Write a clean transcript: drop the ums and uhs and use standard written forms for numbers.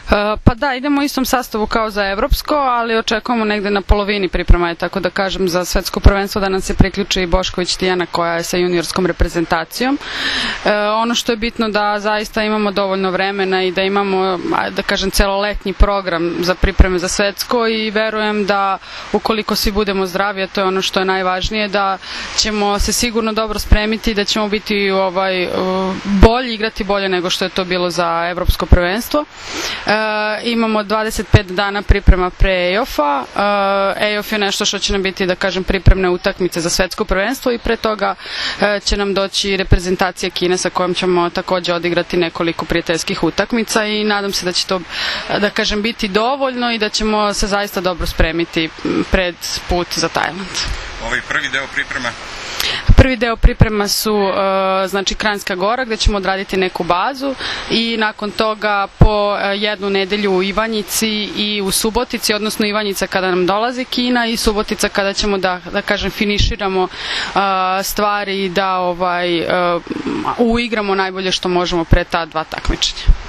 Pa da, idemo u istom sastavu kao za evropsko, ali očekujemo negde na polovini priprema je, tako da kažem, za svetsko prvenstvo da nam se priključi i Bošković Tijana koja je sa juniorskom reprezentacijom. Ono što je bitno da zaista imamo dovoljno vremena i da imamo, da kažem, celoletnji program za pripreme za svetsko i verujem da ukoliko svi budemo zdravi, a to je ono što je najvažnije, da ćemo se sigurno dobro spremiti i da ćemo biti bolji, igrati bolje nego što je to bilo za evropsko prvenstvo. Imamo 25 dana priprema pre EOF-a. EOF je nešto što će nam biti, da kažem, pripremne utakmice za svetsko prvenstvo i pre toga će nam doći reprezentacija Kine sa kojom ćemo takođe odigrati nekoliko prijateljskih utakmica i nadam se da će to, da kažem, biti dovoljno i da ćemo se zaista dobro spremiti pred put za Tajland. Ovaj prvi deo priprema? Prvi deo priprema su znači Kranjska Gora gde ćemo odraditi neku bazu i nakon toga po jednu nedelju u Ivanjici i u Subotici, odnosno Ivanjica kada nam dolazi Kina i Subotica kada ćemo da kažem finiširamo stvari i da uigramo najbolje što možemo pre ta dva takmičenja.